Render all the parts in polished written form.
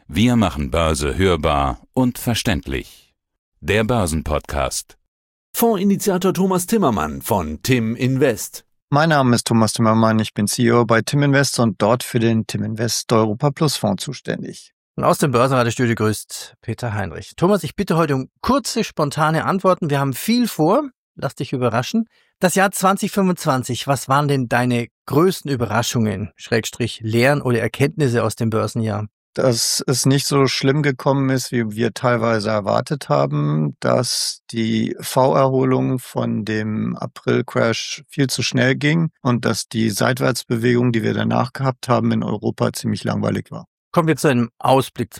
Wir machen Börse hörbar und verständlich. Der Börsenpodcast. Fondsinitiator Thomas Timmermann von Tim Invest. Mein Name ist Thomas Timmermann, ich bin CEO bei Tim Invest und dort für den Tim Invest Europa Plus Fonds zuständig. Und aus dem Börsenradiostudio grüßt Peter Heinrich. Thomas, ich bitte heute um kurze, spontane Antworten. Wir haben viel vor. Lass dich überraschen. Das Jahr 2025, was waren denn deine größten Überraschungen, Lehren oder Erkenntnisse aus dem Börsenjahr? Dass es nicht so schlimm gekommen ist, wie wir teilweise erwartet haben, dass die V-Erholung von dem April-Crash viel zu schnell ging und dass die Seitwärtsbewegung, die wir danach gehabt haben, in Europa ziemlich langweilig war. Kommen wir zu einem Ausblick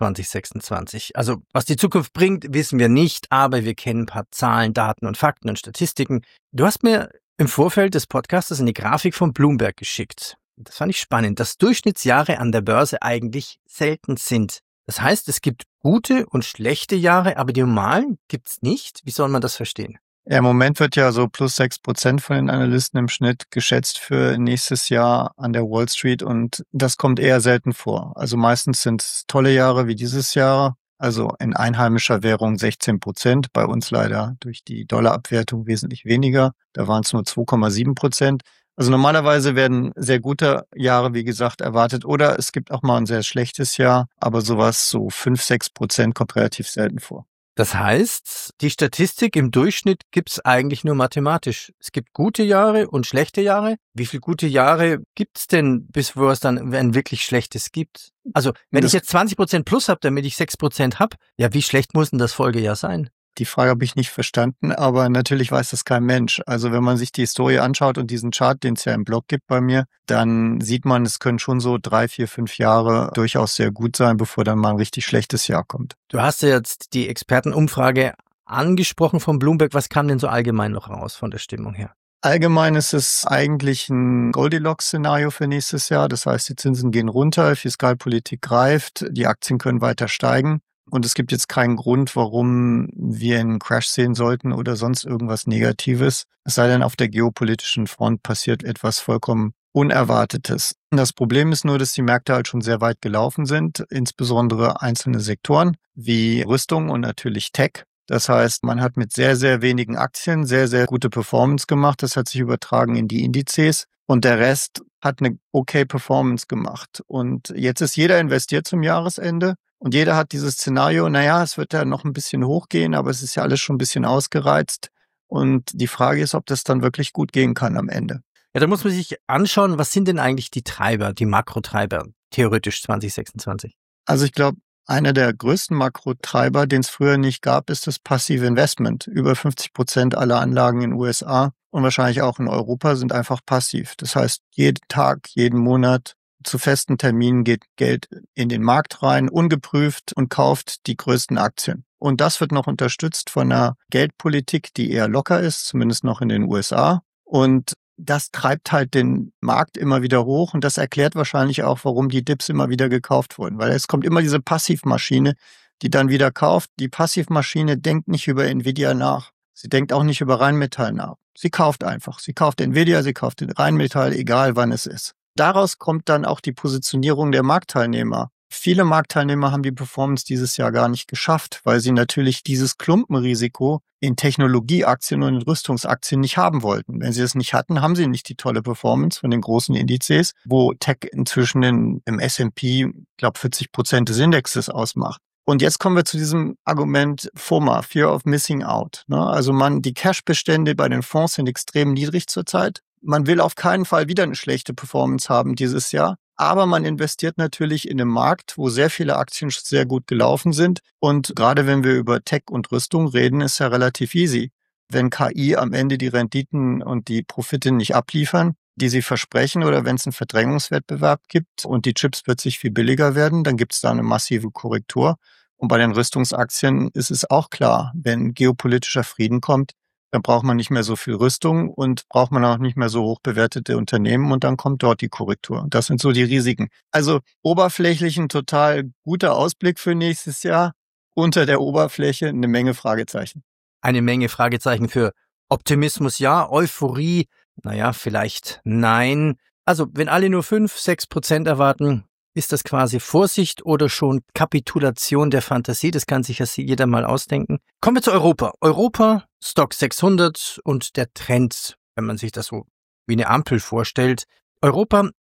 2026. Also, was die Zukunft bringt, wissen wir nicht, aber wir kennen ein paar Zahlen, Daten und Fakten und Statistiken. Du hast mir im Vorfeld des Podcasts eine Grafik von Bloomberg geschickt. Das fand ich spannend, dass Durchschnittsjahre an der Börse eigentlich selten sind. Das heißt, es gibt gute und schlechte Jahre, aber die normalen gibt's nicht. Wie soll man das verstehen? Ja, im Moment wird ja so plus 6% von den Analysten im Schnitt geschätzt für nächstes Jahr an der Wall Street und das kommt eher selten vor. Also meistens sind es tolle Jahre wie dieses Jahr, also in einheimischer Währung 16%, bei uns leider durch die Dollarabwertung wesentlich weniger, da waren es nur 2,7%. Also normalerweise werden sehr gute Jahre, wie gesagt, erwartet oder es gibt auch mal ein sehr schlechtes Jahr, aber sowas, so 5-6% kommt relativ selten vor. Das heißt, die Statistik im Durchschnitt gibt's eigentlich nur mathematisch. Es gibt gute Jahre und schlechte Jahre. Wie viele gute Jahre gibt's denn, bis wo es dann ein wirklich schlechtes gibt? Also, wenn ich jetzt 20% plus habe, damit ich 6% habe, ja, wie schlecht muss denn das Folgejahr sein? Die Frage habe ich nicht verstanden, aber natürlich weiß das kein Mensch. Also wenn man sich die Historie anschaut und diesen Chart, den es ja im Blog gibt bei mir, dann sieht man, es können schon so 3, 4, 5 Jahre durchaus sehr gut sein, bevor dann mal ein richtig schlechtes Jahr kommt. Du hast ja jetzt die Expertenumfrage angesprochen von Bloomberg. Was kam denn so allgemein noch raus von der Stimmung her? Allgemein ist es eigentlich ein Goldilocks-Szenario für nächstes Jahr. Das heißt, die Zinsen gehen runter, Fiskalpolitik greift, die Aktien können weiter steigen. Und es gibt jetzt keinen Grund, warum wir einen Crash sehen sollten oder sonst irgendwas Negatives. Es sei denn, auf der geopolitischen Front passiert etwas vollkommen Unerwartetes. Das Problem ist nur, dass die Märkte halt schon sehr weit gelaufen sind, insbesondere einzelne Sektoren wie Rüstung und natürlich Tech. Das heißt, man hat mit sehr, sehr wenigen Aktien sehr, sehr gute Performance gemacht. Das hat sich übertragen in die Indizes und der Rest hat eine okay Performance gemacht. Und jetzt ist jeder investiert zum Jahresende. Und jeder hat dieses Szenario, naja, es wird ja noch ein bisschen hochgehen, aber es ist ja alles schon ein bisschen ausgereizt. Und die Frage ist, ob das dann wirklich gut gehen kann am Ende. Ja, da muss man sich anschauen, was sind denn eigentlich die Treiber, die Makrotreiber, theoretisch 2026? Also ich glaube, einer der größten Makrotreiber, den es früher nicht gab, ist das passive Investment. Über 50% aller Anlagen in den USA und wahrscheinlich auch in Europa sind einfach passiv. Das heißt, jeden Tag, jeden Monat zu festen Terminen geht Geld in den Markt rein, ungeprüft und kauft die größten Aktien. Und das wird noch unterstützt von einer Geldpolitik, die eher locker ist, zumindest noch in den USA. Und das treibt halt den Markt immer wieder hoch und das erklärt wahrscheinlich auch, warum die Dips immer wieder gekauft wurden. Weil es kommt immer diese Passivmaschine, die dann wieder kauft. Die Passivmaschine denkt nicht über Nvidia nach. Sie denkt auch nicht über Rheinmetall nach. Sie kauft einfach. Sie kauft Nvidia, sie kauft den Rheinmetall, egal wann es ist. Daraus kommt dann auch die Positionierung der Marktteilnehmer. Viele Marktteilnehmer haben die Performance dieses Jahr gar nicht geschafft, weil sie natürlich dieses Klumpenrisiko in Technologieaktien und in Rüstungsaktien nicht haben wollten. Wenn sie es nicht hatten, haben sie nicht die tolle Performance von den großen Indizes, wo Tech inzwischen im S&P, ich glaube, 40% des Indexes ausmacht. Und jetzt kommen wir zu diesem Argument FOMA, Fear of Missing Out. Also die Cashbestände bei den Fonds sind extrem niedrig zurzeit. Man will auf keinen Fall wieder eine schlechte Performance haben dieses Jahr. Aber man investiert natürlich in einen Markt, wo sehr viele Aktien sehr gut gelaufen sind. Und gerade wenn wir über Tech und Rüstung reden, ist ja relativ easy. Wenn KI am Ende die Renditen und die Profite nicht abliefern, die sie versprechen, oder wenn es einen Verdrängungswettbewerb gibt und die Chips plötzlich viel billiger werden, dann gibt es da eine massive Korrektur. Und bei den Rüstungsaktien ist es auch klar, wenn geopolitischer Frieden kommt, dann braucht man nicht mehr so viel Rüstung und braucht man auch nicht mehr so hoch bewertete Unternehmen und dann kommt dort die Korrektur. Das sind so die Risiken. Also oberflächlich ein total guter Ausblick für nächstes Jahr. Unter der Oberfläche eine Menge Fragezeichen. Eine Menge Fragezeichen für Optimismus, ja, Euphorie, naja, vielleicht nein. Also wenn alle nur 5-6% erwarten, Ist das quasi Vorsicht oder schon Kapitulation der Fantasie? Das kann sich ja jeder mal ausdenken. Kommen wir zu Europa. Europa, Stock 600 und der Trend, wenn man sich das so wie eine Ampel vorstellt. Europa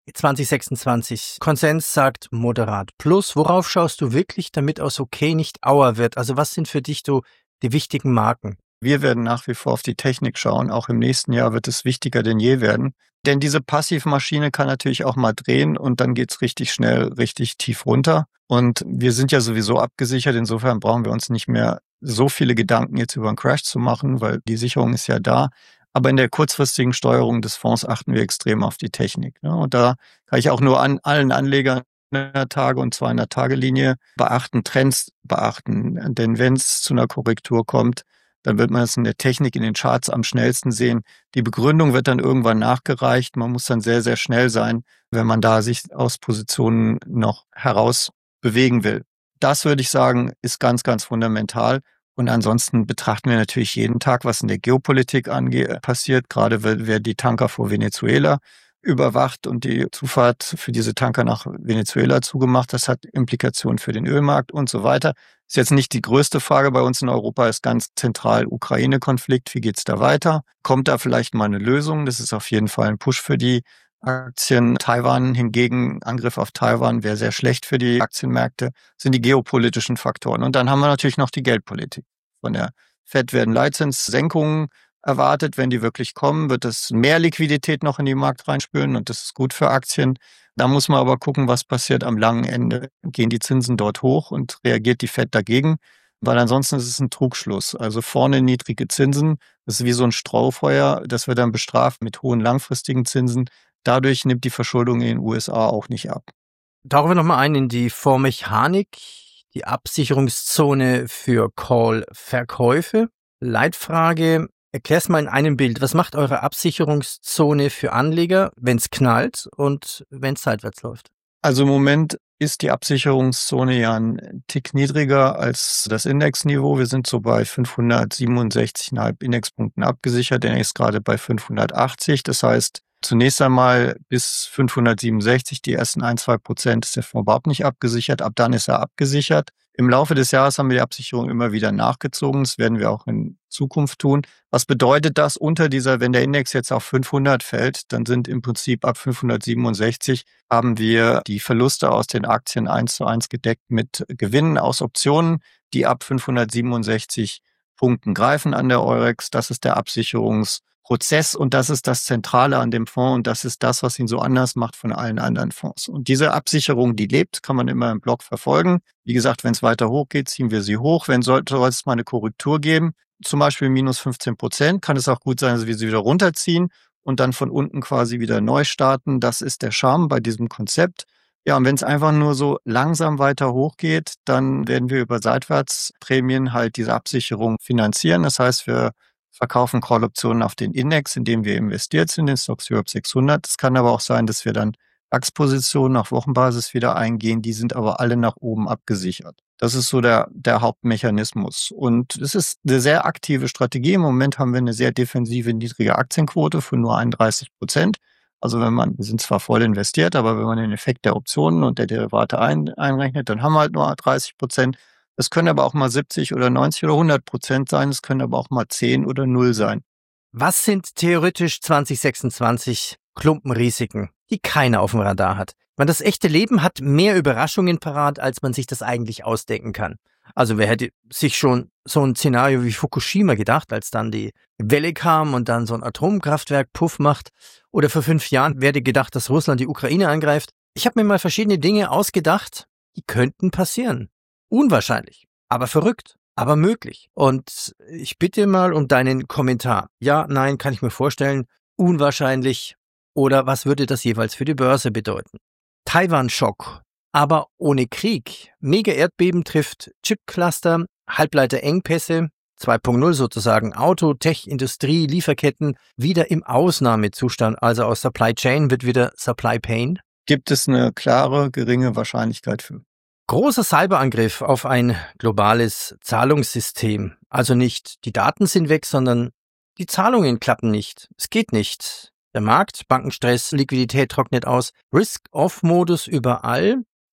2026. Konsens sagt moderat plus. Worauf schaust du wirklich, damit aus okay nicht Auer wird? Also was sind für dich so die wichtigen Marken? Wir werden nach wie vor auf die Technik schauen. Auch im nächsten Jahr wird es wichtiger denn je werden. Denn diese Passivmaschine kann natürlich auch mal drehen und dann geht's richtig schnell, richtig tief runter. Und wir sind ja sowieso abgesichert. Insofern brauchen wir uns nicht mehr so viele Gedanken jetzt über einen Crash zu machen, weil die Sicherung ist ja da. Aber in der kurzfristigen Steuerung des Fonds achten wir extrem auf die Technik. Und da kann ich auch nur an allen Anlegern einer Tage- und 200-Tage-Linie beachten, Trends beachten. Denn wenn es zu einer Korrektur kommt, dann wird man es in der Technik, in den Charts am schnellsten sehen. Die Begründung wird dann irgendwann nachgereicht. Man muss dann sehr, sehr schnell sein, wenn man da sich aus Positionen noch heraus bewegen will. Das würde ich sagen, ist ganz, ganz fundamental. Und ansonsten betrachten wir natürlich jeden Tag, was in der Geopolitik passiert. Gerade wer die Tanker vor Venezuela überwacht und die Zufahrt für diese Tanker nach Venezuela zugemacht. Das hat Implikationen für den Ölmarkt und so weiter. Ist jetzt nicht die größte Frage bei uns in Europa, ist ganz zentral Ukraine-Konflikt. Wie geht's da weiter? Kommt da vielleicht mal eine Lösung? Das ist auf jeden Fall ein Push für die Aktien. Taiwan hingegen, Angriff auf Taiwan wäre sehr schlecht für die Aktienmärkte, sind die geopolitischen Faktoren. Und dann haben wir natürlich noch die Geldpolitik. Von der FED werden Leitzinssenkungen erwartet. Wenn die wirklich kommen, wird es mehr Liquidität noch in den Markt reinspülen und das ist gut für Aktien. Da muss man aber gucken, was passiert am langen Ende. Gehen die Zinsen dort hoch und reagiert die FED dagegen? Weil ansonsten ist es ein Trugschluss. Also vorne niedrige Zinsen, das ist wie so ein Strohfeuer, das wird dann bestraft mit hohen langfristigen Zinsen. Dadurch nimmt die Verschuldung in den USA auch nicht ab. Tauchen wir nochmal ein in die Fondsmechanik, die Absicherungszone für Call-Verkäufe. Leitfrage, erklär's mal in einem Bild. Was macht eure Absicherungszone für Anleger, wenn es knallt und wenn es seitwärts läuft? Also im Moment ist die Absicherungszone ja ein Tick niedriger als das Indexniveau. Wir sind so bei 567,5 Indexpunkten abgesichert. Der ist gerade bei 580. Das heißt, zunächst einmal bis 567, die ersten 1-2% ist der Fonds überhaupt nicht abgesichert. Ab dann ist er abgesichert. Im Laufe des Jahres haben wir die Absicherung immer wieder nachgezogen. Das werden wir auch in Zukunft tun. Was bedeutet das wenn der Index jetzt auf 500 fällt, dann sind im Prinzip ab 567 haben wir die Verluste aus den Aktien 1:1 gedeckt mit Gewinnen aus Optionen, die ab 567 Punkten greifen an der Eurex. Das ist der Absicherungsprozess und das ist das Zentrale an dem Fonds und das ist das, was ihn so anders macht von allen anderen Fonds. Und diese Absicherung, die lebt, kann man immer im Blog verfolgen. Wie gesagt, wenn es weiter hochgeht, ziehen wir sie hoch. Soll es mal eine Korrektur geben, zum Beispiel minus 15%, kann es auch gut sein, dass wir sie wieder runterziehen und dann von unten quasi wieder neu starten. Das ist der Charme bei diesem Konzept. Ja, und wenn es einfach nur so langsam weiter hochgeht, dann werden wir über Seitwärtsprämien halt diese Absicherung finanzieren. Das heißt, wir verkaufen Call-Optionen auf den Index, in dem wir investiert sind, den Stocks Europe 600. Es kann aber auch sein, dass wir dann DAX-Positionen auf Wochenbasis wieder eingehen. Die sind aber alle nach oben abgesichert. Das ist so der Hauptmechanismus. Und es ist eine sehr aktive Strategie. Im Moment haben wir eine sehr defensive, niedrige Aktienquote von nur 31%. Also wir sind zwar voll investiert, aber wenn man den Effekt der Optionen und der Derivate einrechnet, dann haben wir halt nur 30%. Es können aber auch mal 70 oder 90 oder 100% sein. Es können aber auch mal 10 oder 0 sein. Was sind theoretisch 2026 Klumpenrisiken, die keiner auf dem Radar hat? Das echte Leben hat mehr Überraschungen parat, als man sich das eigentlich ausdenken kann. Also wer hätte sich schon so ein Szenario wie Fukushima gedacht, als dann die Welle kam und dann so ein Atomkraftwerk Puff macht? Oder vor 5 Jahren, wer hätte gedacht, dass Russland die Ukraine angreift? Ich habe mir mal verschiedene Dinge ausgedacht, die könnten passieren. Unwahrscheinlich, aber verrückt, aber möglich. Und ich bitte mal um deinen Kommentar. Ja, nein, kann ich mir vorstellen. Unwahrscheinlich. Oder was würde das jeweils für die Börse bedeuten? Taiwan-Schock, aber ohne Krieg. Mega-Erdbeben trifft Chip-Cluster, Halbleiterengpässe, 2.0 sozusagen, Auto, Tech, Industrie, Lieferketten wieder im Ausnahmezustand. Also aus Supply Chain wird wieder Supply Pain. Gibt es eine klare, geringe Wahrscheinlichkeit für. Großer Cyberangriff auf ein globales Zahlungssystem. Also nicht die Daten sind weg, sondern die Zahlungen klappen nicht. Es geht nicht. Der Markt, Bankenstress, Liquidität trocknet aus, Risk-Off-Modus überall.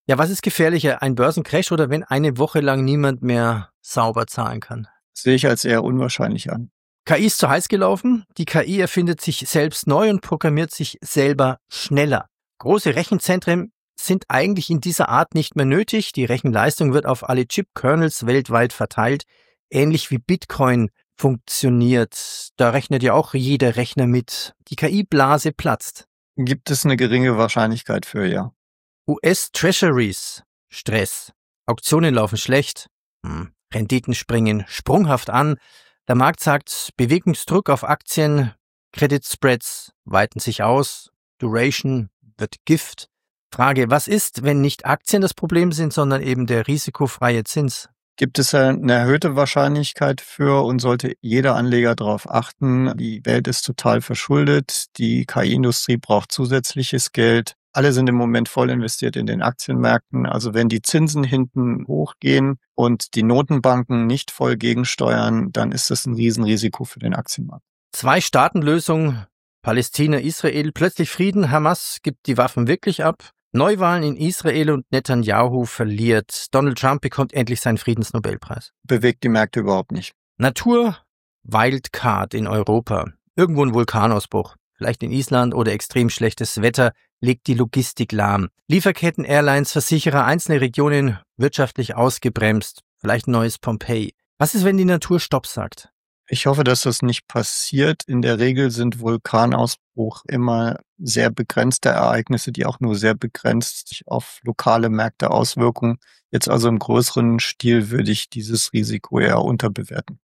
Ja, was ist gefährlicher, ein Börsencrash oder wenn eine Woche lang niemand mehr sauber zahlen kann? Das sehe ich als eher unwahrscheinlich an. KI ist zu heiß gelaufen. Die KI erfindet sich selbst neu und programmiert sich selber schneller. Große Rechenzentren sind eigentlich in dieser Art nicht mehr nötig. Die Rechenleistung wird auf alle Chip-Kernels weltweit verteilt. Ähnlich wie Bitcoin funktioniert. Da rechnet ja auch jeder Rechner mit. Die KI-Blase platzt. Gibt es eine geringe Wahrscheinlichkeit für, ja. US-Treasuries. Stress. Auktionen laufen schlecht. Renditen springen sprunghaft an. Der Markt sagt Bewegungsdruck auf Aktien. Credit Spreads weiten sich aus. Duration wird Gift. Frage, was ist, wenn nicht Aktien das Problem sind, sondern eben der risikofreie Zins? Gibt es eine erhöhte Wahrscheinlichkeit für und sollte jeder Anleger darauf achten, die Welt ist total verschuldet, die KI-Industrie braucht zusätzliches Geld. Alle sind im Moment voll investiert in den Aktienmärkten. Also wenn die Zinsen hinten hochgehen und die Notenbanken nicht voll gegensteuern, dann ist das ein Riesenrisiko für den Aktienmarkt. 2-Staaten-Lösung, Palästina, Israel, plötzlich Frieden, Hamas gibt die Waffen wirklich ab. Neuwahlen in Israel und Netanyahu verliert. Donald Trump bekommt endlich seinen Friedensnobelpreis. Bewegt die Märkte überhaupt nicht. Natur, Wildcard in Europa. Irgendwo ein Vulkanausbruch. Vielleicht in Island oder extrem schlechtes Wetter legt die Logistik lahm. Lieferketten, Airlines, Versicherer, einzelne Regionen wirtschaftlich ausgebremst. Vielleicht ein neues Pompeji. Was ist, wenn die Natur Stopp sagt? Ich hoffe, dass das nicht passiert. In der Regel sind Vulkanausbruch immer sehr begrenzte Ereignisse, die auch nur sehr begrenzt sich auf lokale Märkte auswirken. Jetzt also im größeren Stil würde ich dieses Risiko eher unterbewerten.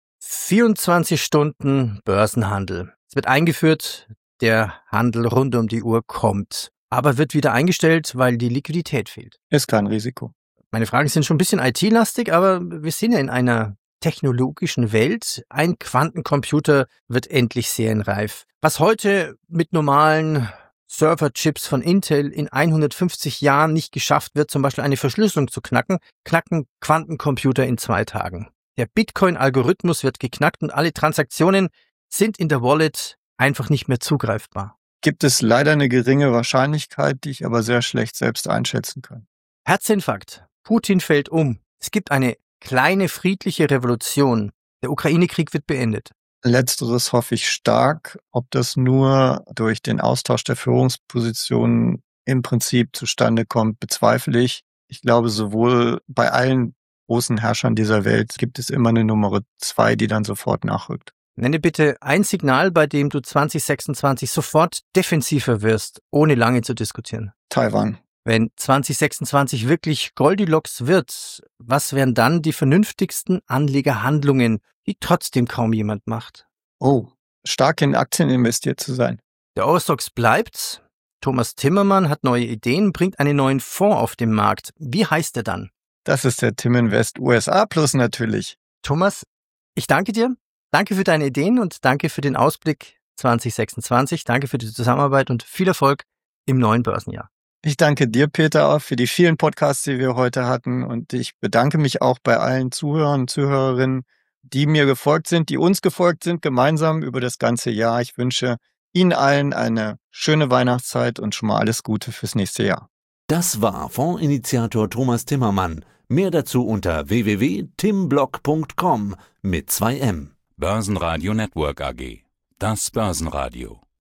24 Stunden Börsenhandel. Es wird eingeführt, der Handel rund um die Uhr kommt, aber wird wieder eingestellt, weil die Liquidität fehlt. Ist kein Risiko. Meine Fragen sind schon ein bisschen IT-lastig, aber wir sind ja in einer technologischen Welt. Ein Quantencomputer wird endlich serienreif. Was heute mit normalen Serverchips von Intel in 150 Jahren nicht geschafft wird, zum Beispiel eine Verschlüsselung zu knacken, knacken Quantencomputer in 2 Tagen. Der Bitcoin-Algorithmus wird geknackt und alle Transaktionen sind in der Wallet einfach nicht mehr zugreifbar. Gibt es leider eine geringe Wahrscheinlichkeit, die ich aber sehr schlecht selbst einschätzen kann. Herzinfarkt. Putin fällt um. Es gibt eine kleine friedliche Revolution. Der Ukraine-Krieg wird beendet. Letzteres hoffe ich stark. Ob das nur durch den Austausch der Führungspositionen im Prinzip zustande kommt, bezweifle ich. Ich glaube, sowohl bei allen großen Herrschern dieser Welt gibt es immer eine Nummer 2, die dann sofort nachrückt. Nenne bitte ein Signal, bei dem du 2026 sofort defensiver wirst, ohne lange zu diskutieren. Taiwan. Wenn 2026 wirklich Goldilocks wird, was wären dann die vernünftigsten Anlegerhandlungen, die trotzdem kaum jemand macht? Oh, stark in Aktien investiert zu sein. Der Eurostoxx bleibt. Thomas Timmermann hat neue Ideen, bringt einen neuen Fonds auf den Markt. Wie heißt er dann? Das ist der Tim Invest USA Plus natürlich. Thomas, ich danke dir. Danke für deine Ideen und danke für den Ausblick 2026. Danke für die Zusammenarbeit und viel Erfolg im neuen Börsenjahr. Ich danke dir, Peter, auch für die vielen Podcasts, die wir heute hatten. Und ich bedanke mich auch bei allen Zuhörern und Zuhörerinnen, die mir gefolgt sind, die uns gefolgt sind, gemeinsam über das ganze Jahr. Ich wünsche Ihnen allen eine schöne Weihnachtszeit und schon mal alles Gute fürs nächste Jahr. Das war Fondsinitiator Thomas Timmermann. Mehr dazu unter www.timblog.com mit 2M. Börsenradio Network AG. Das Börsenradio.